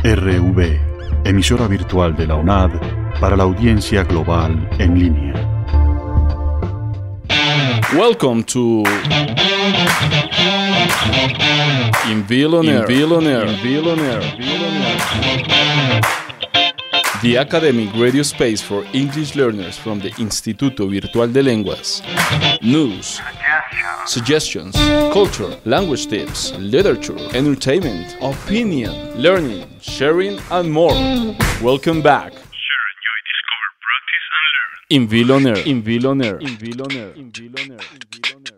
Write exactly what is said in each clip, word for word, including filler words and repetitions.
R V, emisora virtual de la U N A D para la audiencia global en línea. Welcome to Invilonair, Invilonair, Invilonair, the academic radio space for English learners from the Instituto Virtual de Lenguas. News, suggestions, culture, language tips, literature, entertainment, opinion, learning, sharing, and more. Welcome back. Share, enjoy, discover, practice, and learn. Invilonair, Invilonair, Invilonair, Invilonair, Invilonair.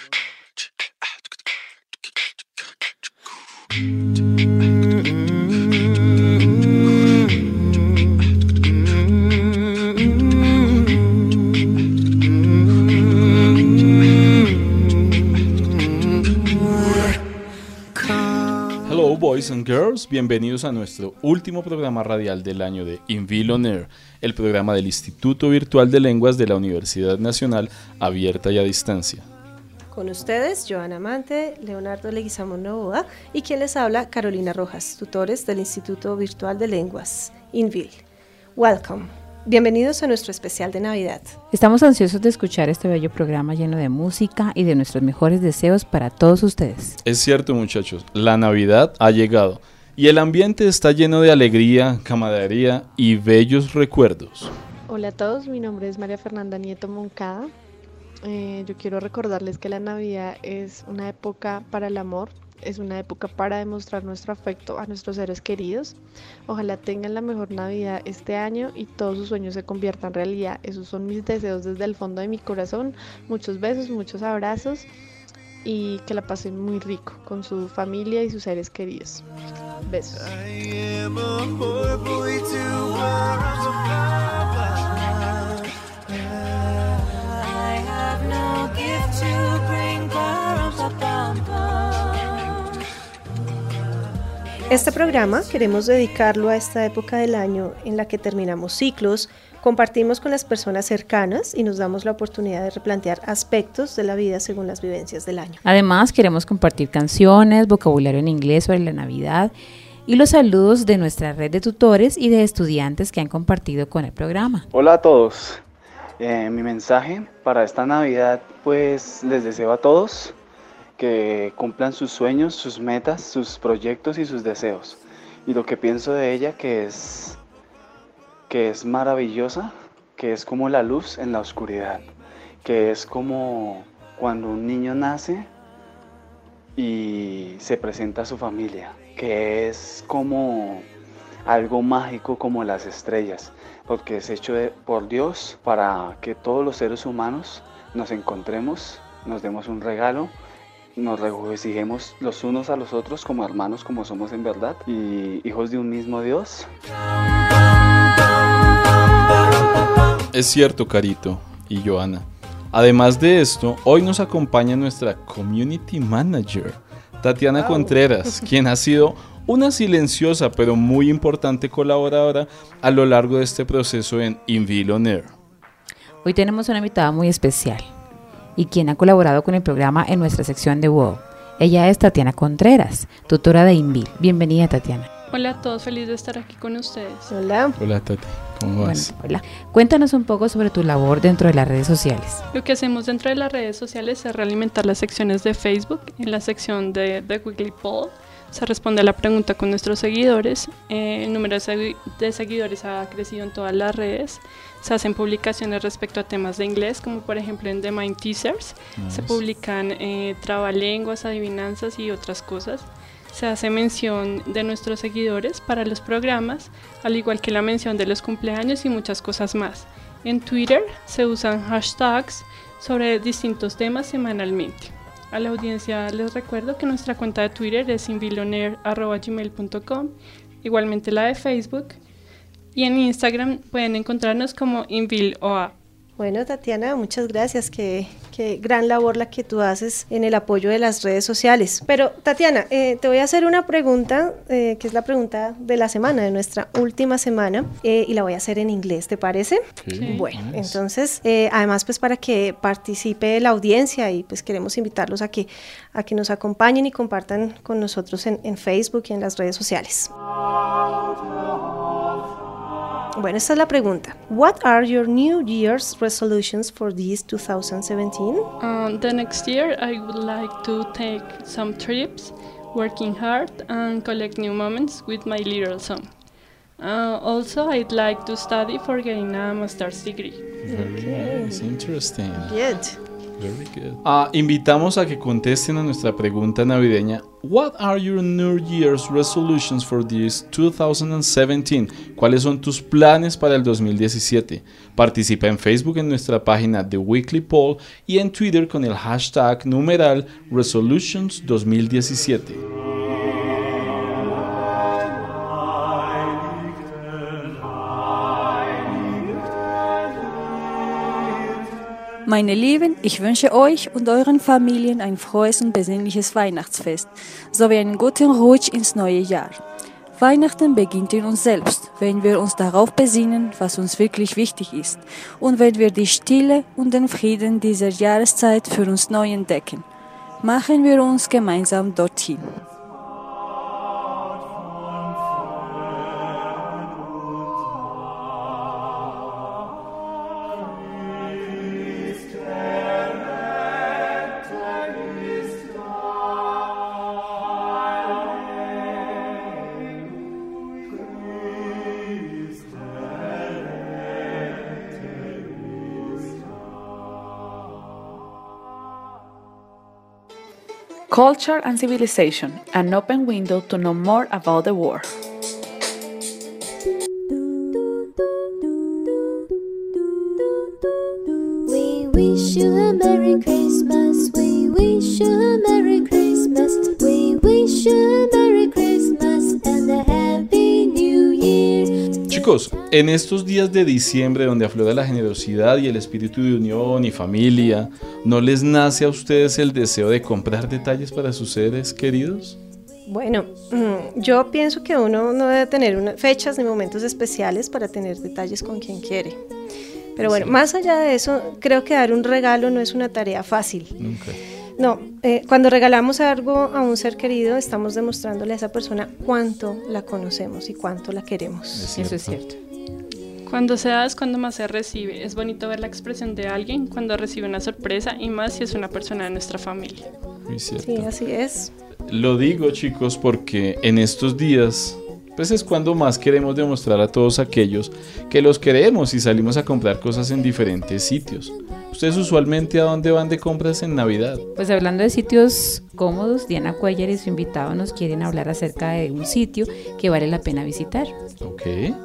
Hello boys and girls, bienvenidos a nuestro último programa radial del año de Invilonair, el programa del Instituto Virtual de Lenguas de la Universidad Nacional Abierta y a Distancia. Con ustedes, Joana Amante, Leonardo Leguizamón Novoa y quien les habla, Carolina Rojas, tutores del Instituto Virtual de Lenguas, INVIL. Welcome. Bienvenidos a nuestro especial de Navidad. Estamos ansiosos de escuchar este bello programa lleno de música y de nuestros mejores deseos para todos ustedes. Es cierto, muchachos, la Navidad ha llegado y el ambiente está lleno de alegría, camaradería y bellos recuerdos. Hola a todos, mi nombre es María Fernanda Nieto Moncada. Eh, yo quiero recordarles que la Navidad es una época para el amor, es una época para demostrar nuestro afecto a nuestros seres queridos. Ojalá tengan la mejor Navidad este año y todos sus sueños se conviertan en realidad. Esos son mis deseos desde el fondo de mi corazón. Muchos besos, muchos abrazos y que la pasen muy rico con su familia y sus seres queridos. Besos. Este programa queremos dedicarlo a esta época del año en la que terminamos ciclos, compartimos con las personas cercanas y nos damos la oportunidad de replantear aspectos de la vida según las vivencias del año. Además, queremos compartir canciones, vocabulario en inglés sobre la Navidad y los saludos de nuestra red de tutores y de estudiantes que han compartido con el programa. Hola a todos. Eh, mi mensaje para esta Navidad, pues les deseo a todos que cumplan sus sueños, sus metas, sus proyectos y sus deseos. Y lo que pienso de ella, que es, que es maravillosa, que es como la luz en la oscuridad, que es como cuando un niño nace y se presenta a su familia, que es como algo mágico como las estrellas, porque es hecho de, por Dios para que todos los seres humanos nos encontremos, nos demos un regalo, nos regocijemos los unos a los otros como hermanos, como somos en verdad, y hijos de un mismo Dios. Es cierto, Carito y Joana. Además de esto, hoy nos acompaña nuestra Community Manager, Tatiana wow. Contreras, quien ha sido una silenciosa pero muy importante colaboradora a lo largo de este proceso en Invilonair. Hoy tenemos una invitada muy especial y quien ha colaborado con el programa en nuestra sección de WOW. Ella es Tatiana Contreras, tutora de INVIL. Bienvenida, Tatiana. Hola a todos, feliz de estar aquí con ustedes. Hola. Hola, Tati. ¿Cómo vas? Bueno, hola. Cuéntanos un poco sobre tu labor dentro de las redes sociales. Lo que hacemos dentro de las redes sociales es realimentar las secciones de Facebook. En la sección de The Weekly Poll se responde a la pregunta con nuestros seguidores. Eh, el número de, segui- de seguidores ha crecido en todas las redes. Se hacen publicaciones respecto a temas de inglés, como por ejemplo en The Mind Teasers. Nice. Se publican eh, trabalenguas, adivinanzas y otras cosas. Se hace mención de nuestros seguidores para los programas, al igual que la mención de los cumpleaños y muchas cosas más. En Twitter se usan hashtags sobre distintos temas semanalmente. A la audiencia les recuerdo que nuestra cuenta de Twitter es invilonair arroba gmail punto com, igualmente la de Facebook, y en Instagram pueden encontrarnos como inviloa. Bueno, Tatiana, muchas gracias, qué, qué gran labor la que tú haces en el apoyo de las redes sociales. Pero, Tatiana, eh, te voy a hacer una pregunta, eh, que es la pregunta de la semana, de nuestra última semana, eh, y la voy a hacer en inglés, ¿te parece? Sí. Bueno, nice. Entonces, eh, además, pues para que participe la audiencia y pues queremos invitarlos a que, a que nos acompañen y compartan con nosotros en, en Facebook y en las redes sociales. Bueno, esta es la pregunta. What are your New Year's resolutions for this twenty seventeen? Uh, the next year, I would like to take some trips, working hard, and collect new moments with my little son. Uh, also, I'd like to study for getting a master's degree. Very Okay. nice, interesting. Good. Very good. Ah, invitamos a que contesten a nuestra pregunta navideña. What are your New Year's resolutions for this twenty seventeen? ¿Cuáles son tus planes para el dos mil diecisiete? Participa en Facebook en nuestra página The Weekly Poll y en Twitter con el hashtag numeral Resolutions dos mil diecisiete. Meine Lieben, ich wünsche euch und euren Familien ein frohes und besinnliches Weihnachtsfest sowie einen guten Rutsch ins neue Jahr. Weihnachten beginnt in uns selbst, wenn wir uns darauf besinnen, was uns wirklich wichtig ist und wenn wir die Stille und den Frieden dieser Jahreszeit für uns neu entdecken. Machen wir uns gemeinsam dorthin. Culture and Civilization, an open window to know more about the world. We wish you a Merry Christmas, we wish you a Merry Christmas, we wish you a Merry Christmas and a Happy New Year. Chicos, en estos días de diciembre donde aflora la generosidad y el espíritu de unión y familia, ¿no les nace a ustedes el deseo de comprar detalles para sus seres queridos? Bueno, yo pienso que uno no debe tener una, fechas ni momentos especiales para tener detalles con quien quiere. Pero bueno, sí. Más allá de eso, creo que dar un regalo no es una tarea fácil. Nunca. No, eh, cuando regalamos algo a un ser querido, estamos demostrándole a esa persona cuánto la conocemos y cuánto la queremos. Es Eso es cierto. Cuando se da es cuando más se recibe. Es bonito ver la expresión de alguien cuando recibe una sorpresa y más si es una persona de nuestra familia. Muy cierto. Sí, así es. Lo digo, chicos, porque en estos días pues es cuando más queremos demostrar a todos aquellos que los queremos y salimos a comprar cosas en diferentes sitios. ¿Ustedes usualmente a dónde van de compras en Navidad? Pues hablando de sitios cómodos, Diana Cuellar y su invitado nos quieren hablar acerca de un sitio que vale la pena visitar. Ok.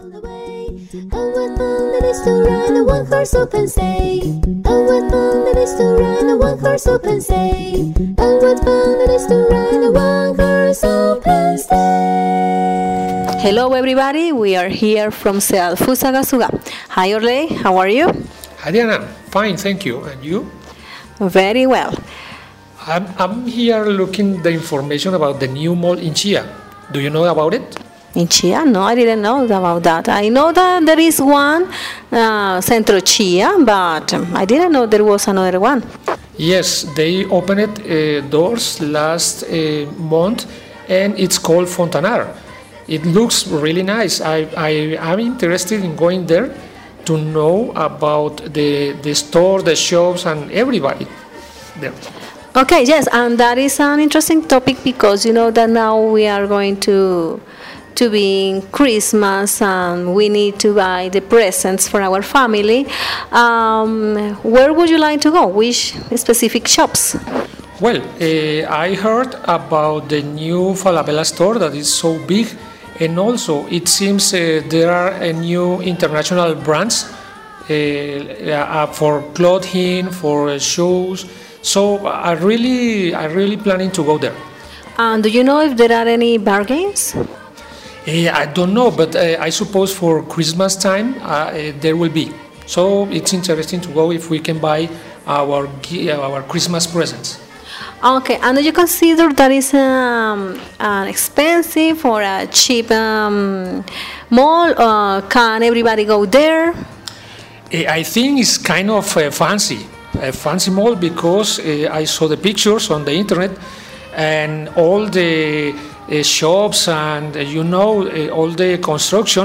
Oh, what fun it is to ride a one-horse open sleigh. Oh, what fun it is to ride a one-horse open sleigh. Oh, what fun it is to ride a one-horse open sleigh. Hello everybody, we are here from Seattle, Fusagasugá. Hi Orley, how are you? Hi Diana, fine, thank you. And you? Very well. I'm, I'm here looking the information about the new mall in Chia. Do you know about it? In Chia? No, I didn't know about that. I know that there is one, uh, Centro Chia, but um, I didn't know there was another one. Yes, they opened uh, doors last uh, month and it's called Fontanar. It looks really nice. I, I am interested in going there to know about the, the store, the shops and everybody there. Okay, yes, and that is an interesting topic because you know that now we are going to to be in Christmas and we need to buy the presents for our family. Um, where would you like to go? Which specific shops? Well, uh, I heard about the new Falabella store that is so big, and also it seems uh, there are a new international brands uh, uh, for clothing, for uh, shoes. So I really, I really planning to go there. And do you know if there are any bargains? Uh, I don't know, but uh, I suppose for Christmas time uh, uh, there will be. So it's interesting to go if we can buy our our Christmas presents. Okay, and do you consider that is um, an expensive or a cheap um, mall? Uh, can everybody go there? Uh, I think it's kind of uh, fancy, a fancy mall because uh, I saw the pictures on the internet and all the uh, shops and uh, you know uh, all the construction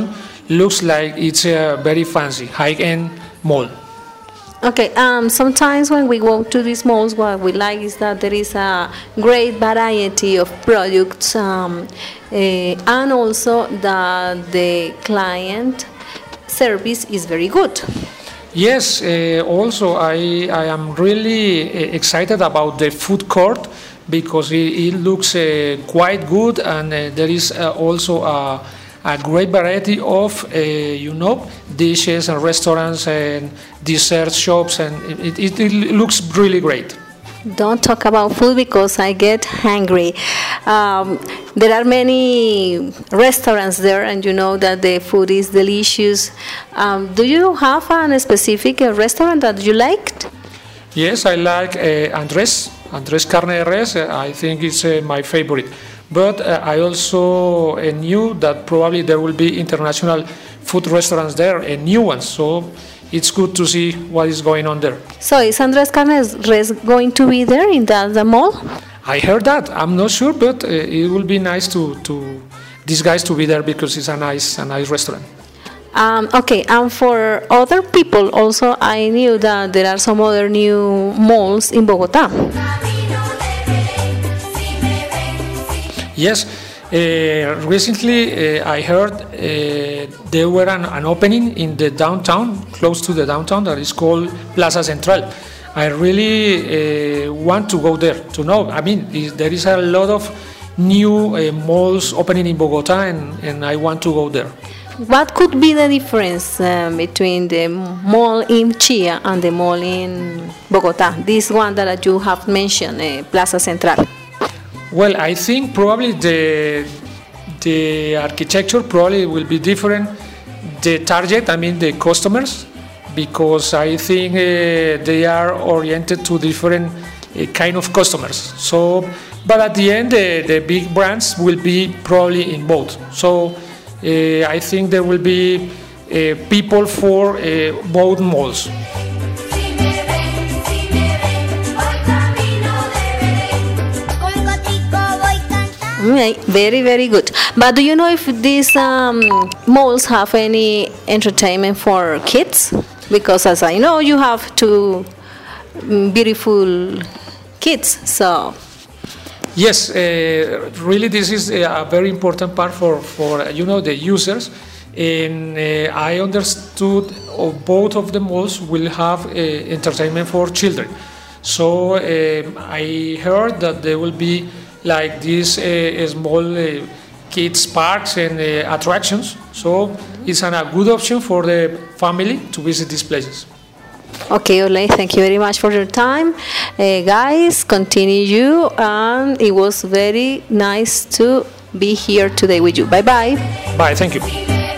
looks like it's a very fancy, high-end mall. Okay, um, sometimes when we go to these malls, what we like is that there is a great variety of products, um, uh, and also that the client service is very good. Yes, uh, also I, I am really uh, excited about the food court because it, it looks uh, quite good, and uh, there is uh, also a, a great variety of, uh, you know, dishes and restaurants and dessert shops, and it, it, it looks really great. Don't talk about food because I get hungry. Um, there are many restaurants there, and you know that the food is delicious. Um, do you have a specific uh, restaurant that you liked? Yes, I like uh, Andres, Andres Carne de Res. Uh, I think it's uh, my favorite. But uh, I also uh, knew that probably there will be international food restaurants there, and new ones. So it's good to see what is going on there. So is Andres Carne de Res going to be there in the, the mall? I heard that. I'm not sure, but uh, it will be nice to, to these guys to be there because it's a nice a nice restaurant. Um, okay, and for other people also, I knew that there are some other new malls in Bogota. Yes, uh, recently uh, I heard uh, there were an, an opening in the downtown, close to the downtown, that is called Plaza Central. I really uh, want to go there to know. I mean, is, there is a lot of new uh, malls opening in Bogota, and, and I want to go there. What could be the difference um, between the mall in Chía and the mall in Bogota? This one that you have mentioned, uh, Plaza Central. Well, I think probably the the architecture probably will be different. The target, I mean the customers, because I think uh, they are oriented to different uh, kind of customers. So, but at the end, the, the big brands will be probably in both. So, uh, I think there will be uh, people for uh, both malls. Very, very good. But do you know if these um, malls have any entertainment for kids? Because as I know, you have two beautiful kids, so... Yes, uh, really this is a very important part for, for you know, the users. And uh, I understood uh, both of the malls will have uh, entertainment for children. So uh, I heard that there will be like these uh, small uh, kids parks and uh, attractions. So it's an, a good option for the family to visit these places. Okay, Ole, thank you very much for your time. Uh, guys, continue you, and it was very nice to be here today with you. Bye-bye. Bye, thank you.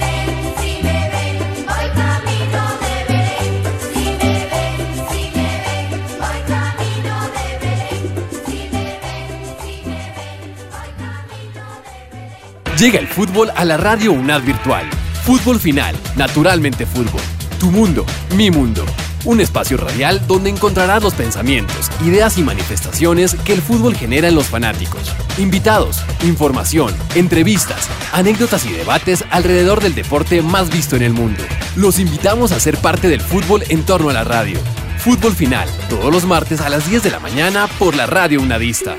Llega el fútbol a la radio UNAD virtual. Fútbol Final, naturalmente fútbol. Tu mundo, mi mundo. Un espacio radial donde encontrarás los pensamientos, ideas y manifestaciones que el fútbol genera en los fanáticos. Invitados, información, entrevistas, anécdotas y debates alrededor del deporte más visto en el mundo. Los invitamos a ser parte del fútbol en torno a la radio. Fútbol Final, todos los martes a las diez de la mañana por la radio unadista.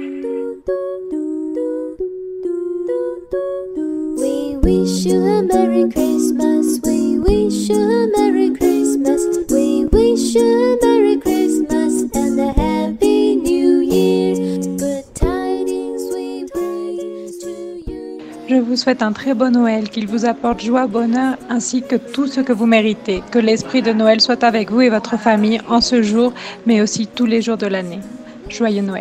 We wish you a Merry Christmas, we wish you a Merry Christmas, we wish you a Merry Christmas and a Happy New Year. Good tidings we bring to you. Je vous souhaite un très bon Noël, qu'il vous apporte joie, bonheur ainsi que tout ce que vous méritez. Que l'esprit de Noël soit avec vous et votre famille en ce jour, mais aussi tous les jours de l'année. Joyeux Noël.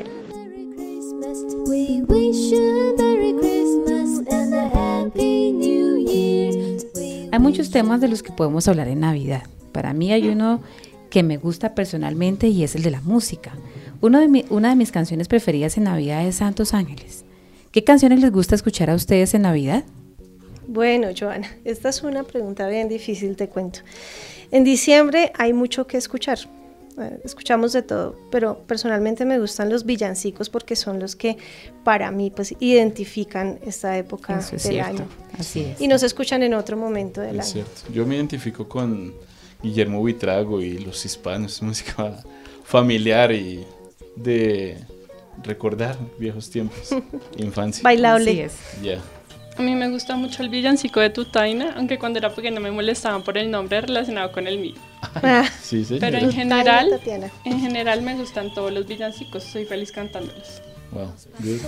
We wish you a Merry Christmas and a Happy New Year. Hay muchos temas de los que podemos hablar en Navidad. Para mí hay uno que me gusta personalmente y es el de la música. Uno de mi, una de mis canciones preferidas en Navidad es Santos Ángeles. ¿Qué canciones les gusta escuchar a ustedes en Navidad? Bueno, Joana, esta es una pregunta bien difícil, te cuento. En diciembre hay mucho que escuchar. eh, escuchamos de todo, pero personalmente me gustan los villancicos porque son los que para mí pues identifican esta época Eso es del cierto, año. así es. Y no se escuchan en otro momento del Es año. cierto. Yo me identifico con Guillermo Buitrago y los hispanos, música familiar y de recordar viejos tiempos, infancia. Bailable. Así es. Ya. A mí me gusta mucho el villancico de Tutaina, aunque cuando era pequeña me molestaban por el nombre relacionado con el mío. Sí, sí. Pero en Tutaina, general, Tatiana. en general me gustan todos los villancicos, soy feliz cantándolos. Wow, good.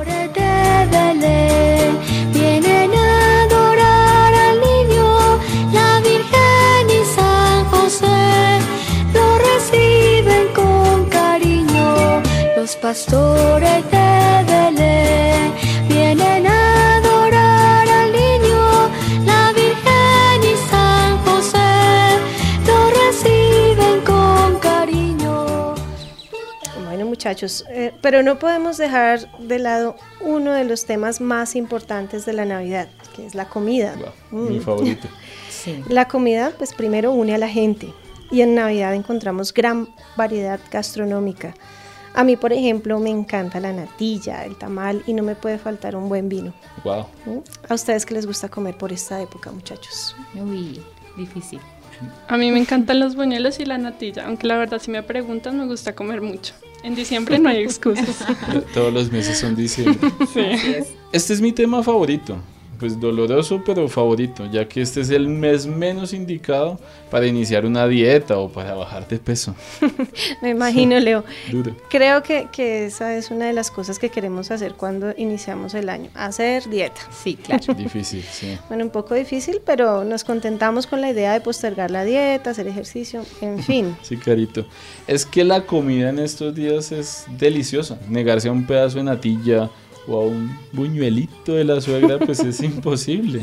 De Belén vienen a adorar al niño, la Virgen y San José lo reciben con cariño. Los pastores de Belén vienen a adorar al niño, la Virgen y San José lo reciben con cariño. Bueno, muchachos, eh, pero no podemos dejar de lado uno de los temas más importantes de la Navidad, que es la comida. Wow, Mm. mi favorito. Sí. La comida, pues primero une a la gente y en Navidad encontramos gran variedad gastronómica. A mí, por ejemplo, me encanta la natilla, el tamal y no me puede faltar un buen vino. Wow. ¿Mm? ¿A ustedes qué les gusta comer por esta época, muchachos? Uy, difícil. A mí me encantan los buñuelos y la natilla, aunque la verdad si me preguntan me gusta comer mucho. En diciembre no hay excusas. Todos los meses son diciembre. Sí. Este es mi tema favorito, pues doloroso pero favorito, ya que este es el mes menos indicado para iniciar una dieta o para bajar de peso. Me imagino, Leo. Duro. Creo que, que esa es una de las cosas que queremos hacer cuando iniciamos el año, hacer dieta. Sí, claro. Difícil, sí. Bueno, un poco difícil, pero nos contentamos con la idea de postergar la dieta, hacer ejercicio, en fin. Sí, carito. Es que la comida en estos días es deliciosa. Negarse a un pedazo de natilla o a un buñuelito de la suegra, pues es imposible.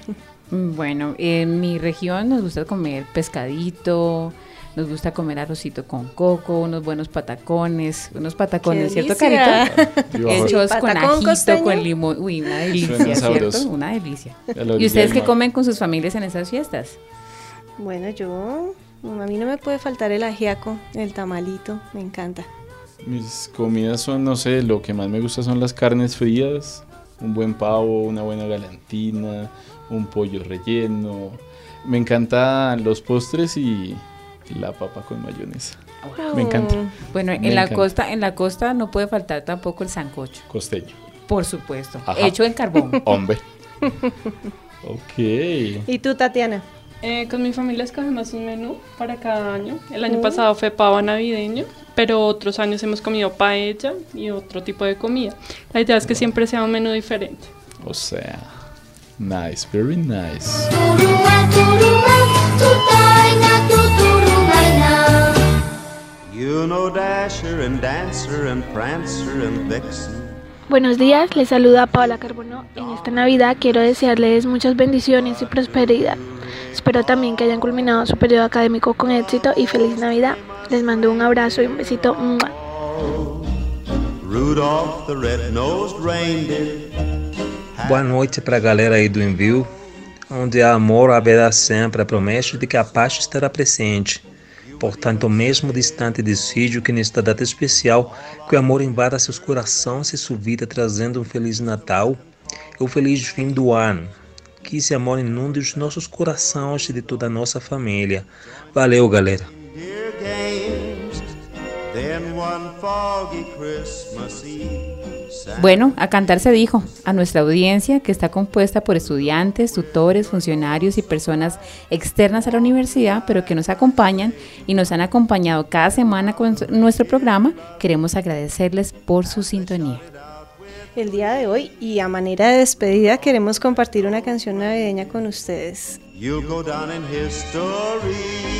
Bueno, en mi región nos gusta comer pescadito, nos gusta comer arrocito con coco, unos buenos patacones, unos patacones, ¡Qué ¿cierto, delicia! Carito? Hechos Sí, con patacón ajito, costeño. con limón, uy, una delicia, Suena ¿cierto? sabroso. Una delicia. A la ¿Y orilla ustedes del qué mar. comen con sus familias en esas fiestas? Bueno, yo, a mí no me puede faltar el ajiaco, el tamalito, me encanta. Mis comidas son, no sé, lo que más me gusta son las carnes frías, un buen pavo, una buena galantina, un pollo relleno. Me encantan los postres y la papa con mayonesa. Me encanta. Bueno, Me en la encanta. costa, en la costa no puede faltar tampoco el sancocho. Costeño. Por supuesto, Ajá. hecho en carbón. Hombre. Ok. ¿Y tú, Tatiana? Eh, con mi familia escogemos un menú para cada año. El año Mm. pasado fue pavo navideño, pero otros años hemos comido paella y otro tipo de comida. La idea es que siempre sea un menú diferente. O sea, nice, very nice. You know Dasher and Dancer and Prancer and Vixen. Buenos días, les saluda Paola Carbono. En esta Navidad quiero desearles muchas bendiciones y prosperidad. Espero también que hayan culminado su periodo académico con éxito y feliz Navidad. Les mando un abrazo y un besito. ¡Mua! Rudolph the red-nosed reindeer. Boa noite para a galera aí do envio. Onde há amor haverá sempre a promessa de que a paz estará presente. Portanto, mesmo distante decido que nesta data especial, que o amor invada seus corações e sua vida, trazendo um Feliz Natal e um feliz fim do ano. Que esse amor inunde os nossos corações e de toda a nossa família. Valeu, galera! Dear games. Then one foggy Christmas Eve. Bueno, a cantar se dijo a nuestra audiencia, que está compuesta por estudiantes, tutores, funcionarios y personas externas a la universidad, pero que nos acompañan y nos han acompañado cada semana con nuestro programa. Queremos agradecerles por su sintonía. El día de hoy y a manera de despedida queremos compartir una canción navideña con ustedes. You'll go down in history.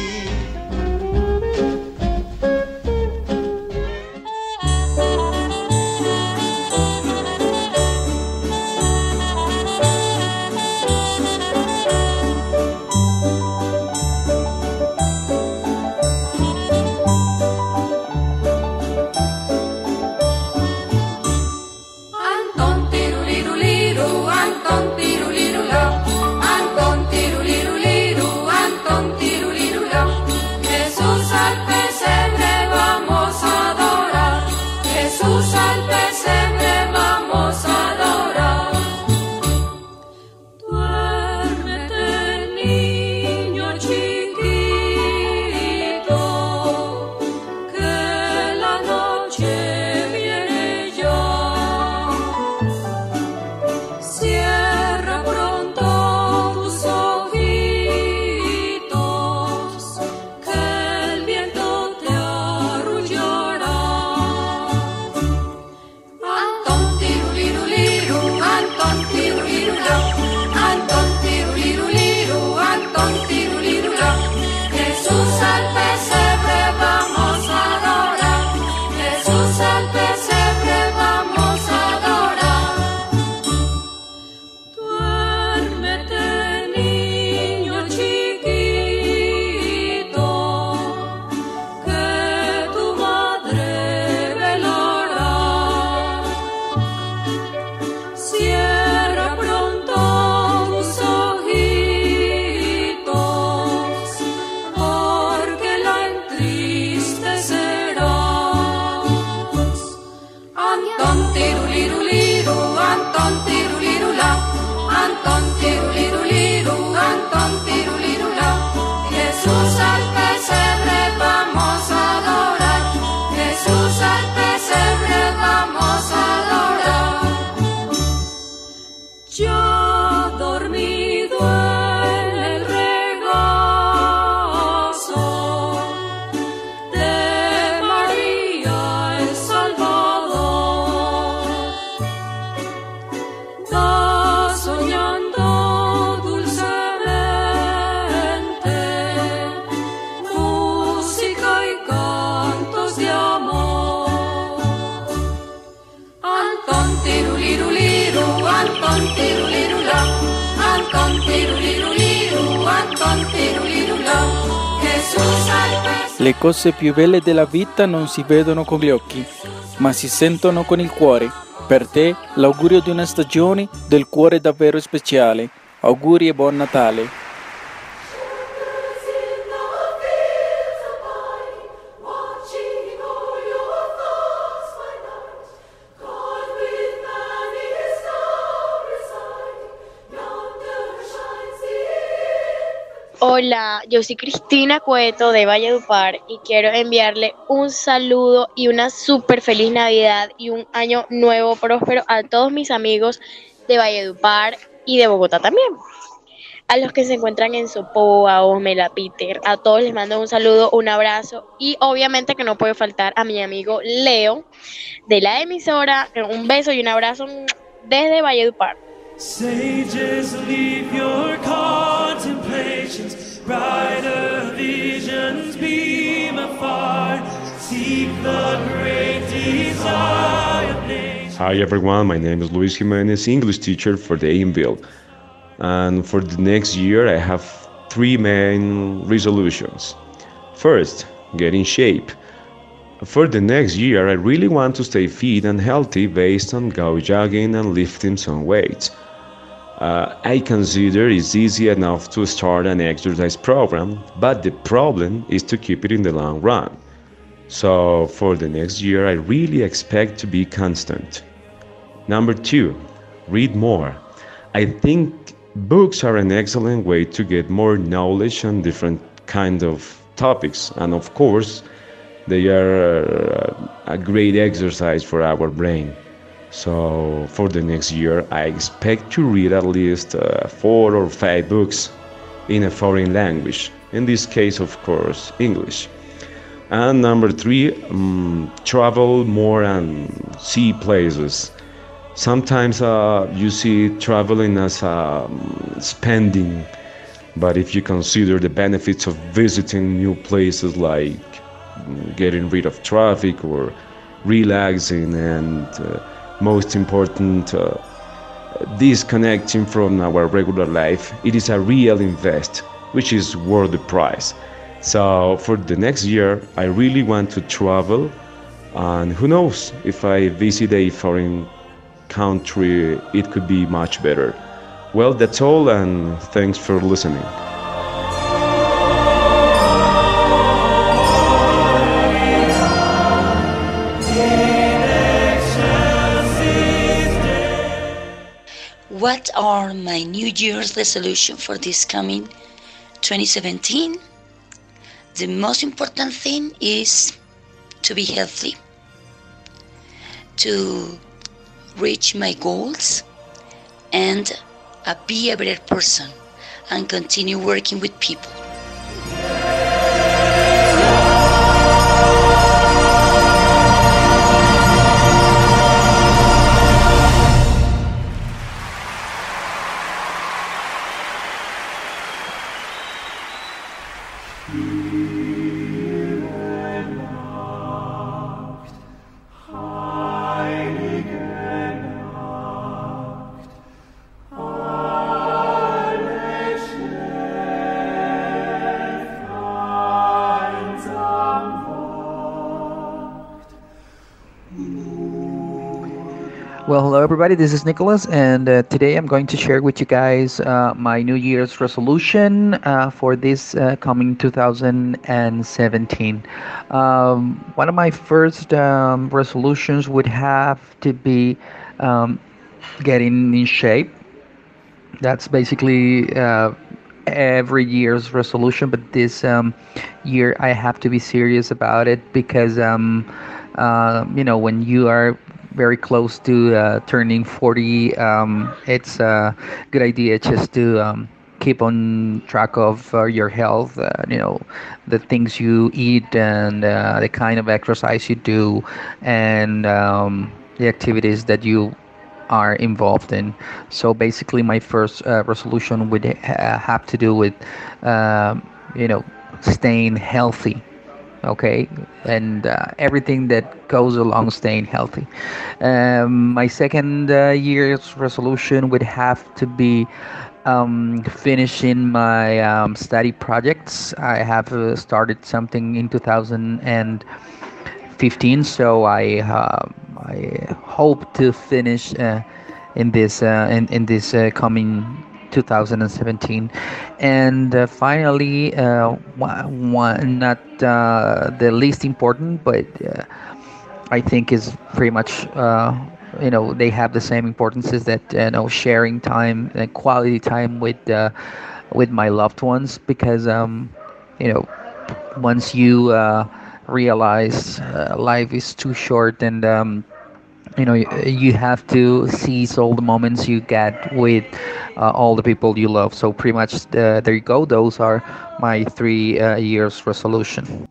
Anton tiruliruliru, Anton tirulirulo, Anton tiruliruliru, Anton tirulirulo. Antón tiruliruliru, Antón tirulirulá. Jesús al pesebre vamos a adorar. Jesús al pesebre vamos a adorar. Yo dormido en el regazo de María el Salvador, va soñando dulcemente música y cantos de amor. Antón tiruliruliru, Antón tirulirulá. Antón tiruliruliru, Antón tirulirulá. Jesús al pesebre. Le cose più belle della vita non si vedono con gli occhi, ma si sentono con il cuore. Per te l'augurio di una stagione del cuore davvero speciale. Auguri e buon Natale. Hola, yo soy Cristina Cueto de Valledupar y quiero enviarle un saludo y una súper feliz Navidad y un año nuevo próspero a todos mis amigos de Valledupar y de Bogotá también. A los que se encuentran en Sopoa, Osmela, Peter, a todos les mando un saludo, un abrazo y obviamente que no puede faltar a mi amigo Leo de la emisora. Un beso y un abrazo desde Valledupar. Sages, leave your contemplations, brighter visions beam afar, seek the great desire of nations. Hi everyone, my name is Luis Jimenez, English teacher for the Ainville. And for the next year I have three main resolutions. First, get in shape. For the next year I really want to stay fit and healthy based on go jogging and lifting some weights. Uh, I consider it's easy enough to start an exercise program, but the problem is to keep it in the long run. So for the next year, I really expect to be constant. Number two, read more. I think books are an excellent way to get more knowledge on different kind of topics, and of course, they are a great exercise for our brain. So for the next year, I expect to read at least uh, four or five books in a foreign language. In this case, of course, English. And number three, um, travel more and see places. Sometimes uh, you see traveling as um, spending, but if you consider the benefits of visiting new places like getting rid of traffic or relaxing and uh, most important, uh, disconnecting from our regular life, it is a real invest, which is worth the price. So for the next year, I really want to travel, and who knows, if I visit a foreign country, it could be much better. Well, that's all, and thanks for listening. What are my New Year's resolution for this coming twenty seventeen? The most important thing is to be healthy, to reach my goals, and uh, be a better person, and continue working with people. Well, hello everybody, this is Nicholas, and uh, today I'm going to share with you guys uh, my New Year's resolution uh, for this uh, coming two thousand seventeen. Um, one of my first um, resolutions would have to be um, getting in shape. that's basically uh, every year's resolution, but this um, year I have to be serious about it because um, uh, you know, when you are very close to uh, turning forty, um, it's a good idea just to um, keep on track of uh, your health, uh, you know, the things you eat and uh, the kind of exercise you do, and um, the activities that you are involved in. So basically, my first uh, resolution would ha- have to do with, um, you know, staying healthy. Okay, and uh, everything that goes along staying healthy. Um, my second uh, year's resolution would have to be um, finishing my um, study projects. I have uh, started something in two thousand fifteen, so I uh, I hope to finish uh, in this uh, in in this uh, coming two thousand seventeen. And uh, finally, uh, one, one not uh, the least important, but uh, I think is pretty much uh, you know, they have the same importance, is that you know, sharing time and quality time with uh, with my loved ones, because um, you know, once you uh, realize uh, life is too short, and um, you know, you, you have to seize all the moments you get with uh, all the people you love. So pretty much uh, there you go, those are my three uh, years resolution.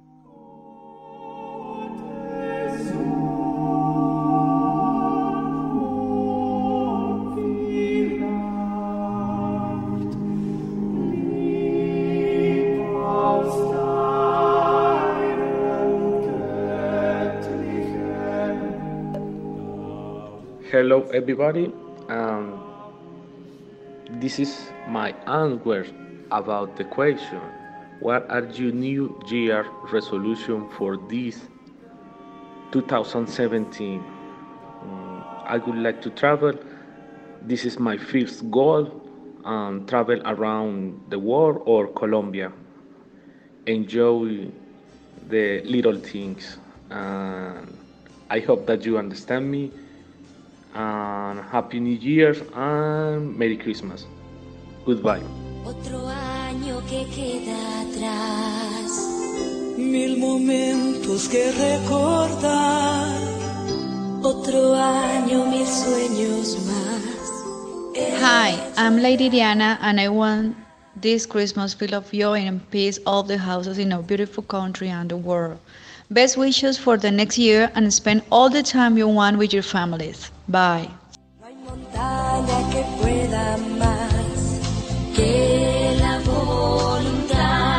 Hello everybody, um, this is my answer about the question: what are your New Year resolution for this two thousand seventeen? Um, I would like to travel. This is my first goal, um, travel around the world or Colombia. Enjoy the little things. And I hope that you understand me. And Happy New Year and Merry Christmas. Goodbye. Otro año que queda atrás, mil momentos que recordar. Otro año, mil sueños más. Hi, I'm Lady Diana, and I want this Christmas full of joy and peace all the houses in our beautiful country and the world. Best wishes for the next year, and spend all the time you want with your families. Bye. Montaña que pueda más que la voluntad.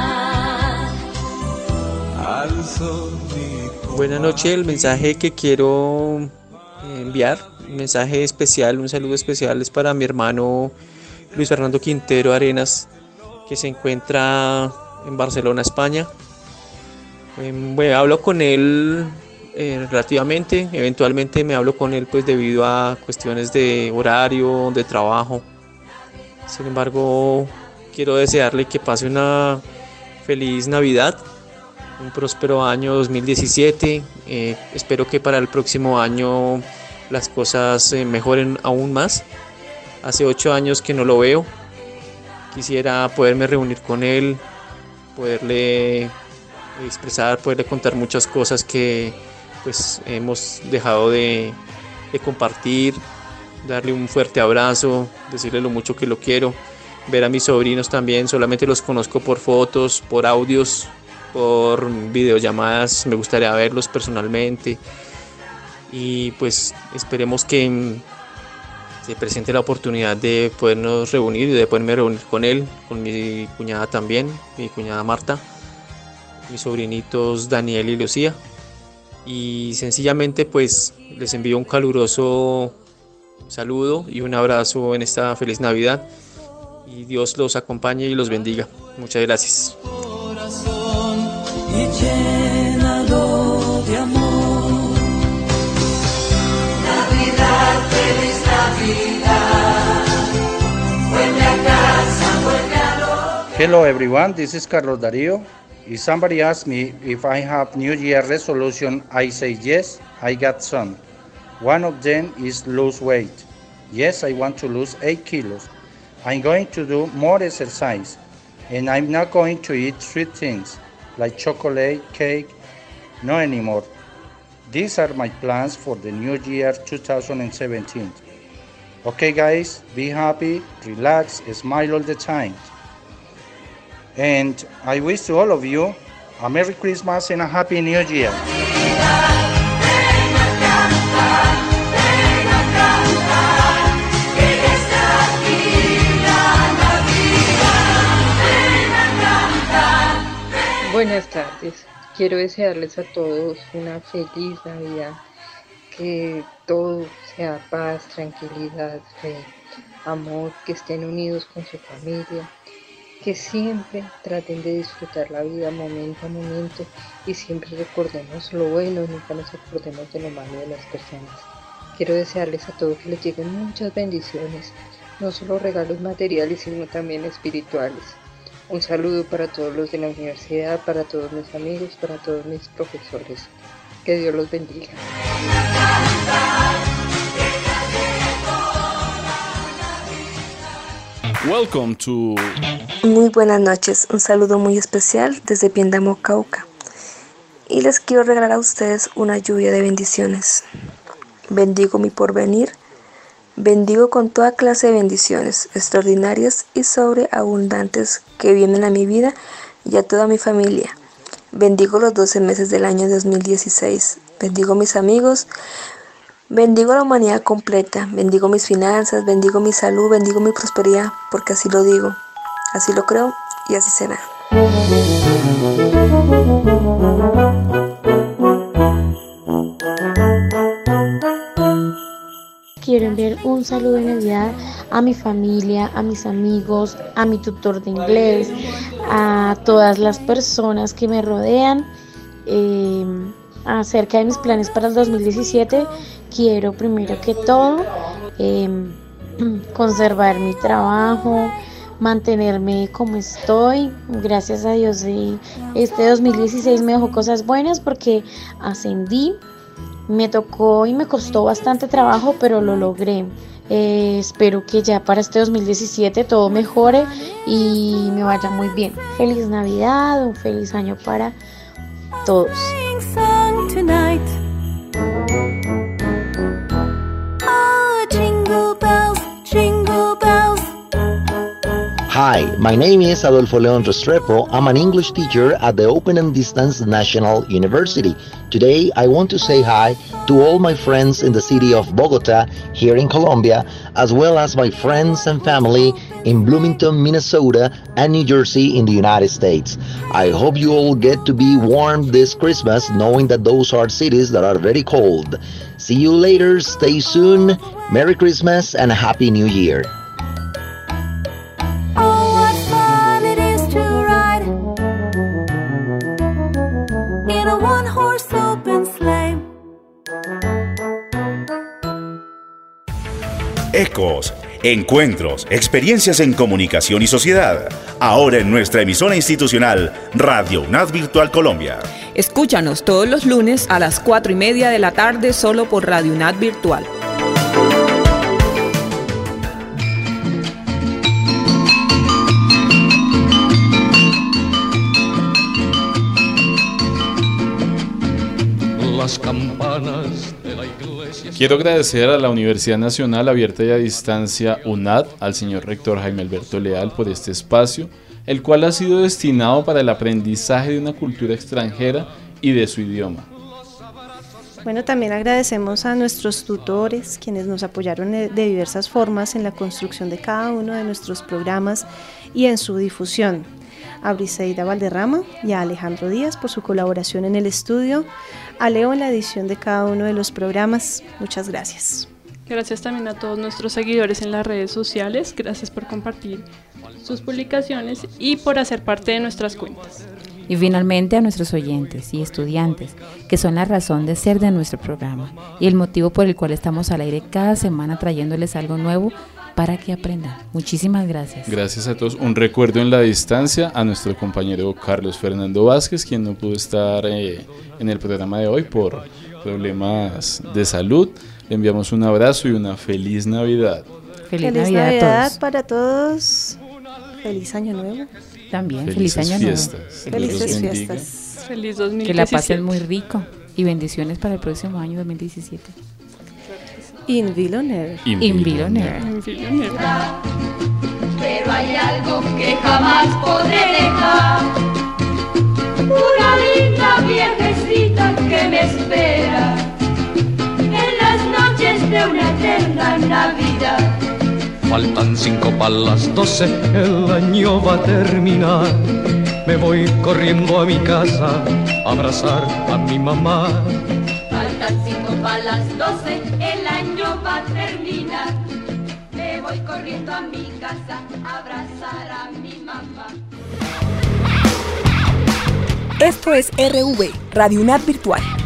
Buenas noches, el mensaje que quiero enviar, un mensaje especial, un saludo especial es para mi hermano Luis Fernando Quintero Arenas, que se encuentra en Barcelona, España. Bueno, hablo con él eh, relativamente, eventualmente me hablo con él pues debido a cuestiones de horario, de trabajo. Sin embargo, quiero desearle que pase una feliz Navidad, un próspero año dos mil diecisiete. Eh, espero que para el próximo año las cosas eh, mejoren aún más. Hace ocho años que no lo veo. Quisiera poderme reunir con él, poderle expresar, poderle contar muchas cosas que pues hemos dejado de, de compartir, darle un fuerte abrazo, decirle lo mucho que lo quiero, ver a mis sobrinos también. Solamente los conozco por fotos, por audios, por videollamadas, me gustaría verlos personalmente, y pues esperemos que se presente la oportunidad de podernos reunir y de poderme reunir con él, con mi cuñada también, mi cuñada Marta, mis sobrinitos Daniel y Lucía, y sencillamente pues les envío un caluroso saludo y un abrazo en esta feliz Navidad, y Dios los acompañe y los bendiga. Muchas gracias. Y llénalo de amor. Navidad, feliz Navidad. Vuelve a casa, vuelve a lo. Hello everyone, this is Carlos Darío. If somebody asks me if I have New Year resolution, I say yes, I got some. One of them is lose weight. Yes, I want to lose eight kilos. I'm going to do more exercise, and I'm not going to eat sweet things like chocolate, cake, no anymore. These are my plans for the new year two thousand seventeen. Okay guys, be happy, relax, smile all the time. And I wish to all of you a Merry Christmas and a Happy New Year. Buenas tardes. Quiero desearles a todos una feliz Navidad, que todo sea paz, tranquilidad, fe, amor, que estén unidos con su familia, que siempre traten de disfrutar la vida momento a momento y siempre recordemos lo bueno, nunca nos acordemos de lo malo de las personas. Quiero desearles a todos que les lleguen muchas bendiciones, no solo regalos materiales, sino también espirituales. Un saludo para todos los de la universidad, para todos mis amigos, para todos mis profesores. Que Dios los bendiga. Welcome to... Muy buenas noches, un saludo muy especial desde Piendamo, Cauca. Y les quiero regalar a ustedes una lluvia de bendiciones. Bendigo mi porvenir. Bendigo con toda clase de bendiciones extraordinarias y sobreabundantes que vienen a mi vida y a toda mi familia. Bendigo los doce meses del año dos mil dieciséis. Bendigo mis amigos. Bendigo a la humanidad completa. Bendigo mis finanzas. Bendigo mi salud. Bendigo mi prosperidad. Porque así lo digo. Así lo creo y así será. Quiero enviar un saludo de Navidad a mi familia, a mis amigos, a mi tutor de inglés, a todas las personas que me rodean. Eh, acerca de mis planes para el dos mil diecisiete, quiero primero que todo eh, conservar mi trabajo, mantenerme como estoy. Gracias a Dios, eh, este dos mil dieciséis me dejó cosas buenas porque ascendí. Me tocó y me costó bastante trabajo, pero lo logré. Eh, espero que ya para este dos mil diecisiete todo mejore y me vaya muy bien. Feliz Navidad, un feliz año para todos. Hi, my name is Adolfo Leon Restrepo. I'm an English teacher at the Open and Distance National University. Today, I want to say hi to all my friends in the city of Bogota, here in Colombia, as well as my friends and family in Bloomington, Minnesota, and New Jersey in the United States. I hope you all get to be warm this Christmas, knowing that those are cities that are very cold. See you later, stay soon, Merry Christmas and a Happy New Year. Ecos, encuentros, experiencias en comunicación y sociedad. Ahora en nuestra emisora institucional, Radio UNAD Virtual Colombia. Escúchanos todos los lunes a las cuatro y media de la tarde solo por Radio UNAD Virtual. Las campanas de la iglesia. Quiero agradecer a la Universidad Nacional Abierta y a Distancia UNAD, al señor rector Jaime Alberto Leal por este espacio, el cual ha sido destinado para el aprendizaje de una cultura extranjera y de su idioma. Bueno, también agradecemos a nuestros tutores, quienes nos apoyaron de diversas formas en la construcción de cada uno de nuestros programas y en su difusión. A Briseida Valderrama y a Alejandro Díaz por su colaboración en el estudio, a Leo en la edición de cada uno de los programas. Muchas gracias. Gracias también a todos nuestros seguidores en las redes sociales, gracias por compartir sus publicaciones y por hacer parte de nuestras cuentas. Y finalmente a nuestros oyentes y estudiantes, que son la razón de ser de nuestro programa y el motivo por el cual estamos al aire cada semana trayéndoles algo nuevo para que aprendan. Muchísimas gracias. Gracias a todos. Un recuerdo en la distancia a nuestro compañero Carlos Fernando Vázquez, quien no pudo estar eh, en el programa de hoy por problemas de salud. Le enviamos un abrazo y una feliz Navidad. Feliz, Feliz Navidad, Navidad, a todos. para todos. Feliz Año Nuevo. También, Felices feliz Año fiestas. Nuevo. Que Dios los Felices bendiga. fiestas. Feliz dos mil Que la diecisiete. pasen muy rico y bendiciones para el próximo año dos mil diecisiete. In Villoner. In In Villoner. Villoner. Pero hay algo que jamás podré dejar. Una linda viejecita que me espera en las noches de una eterna Navidad. Faltan cinco para las doce, el año va a terminar. Me voy corriendo a mi casa a abrazar a mi mamá. Faltan cinco para las doce, el año va a terminar. Me voy corriendo a mi casa a abrazar a mi mamá. Esto es R V, Radio U N A D Virtual.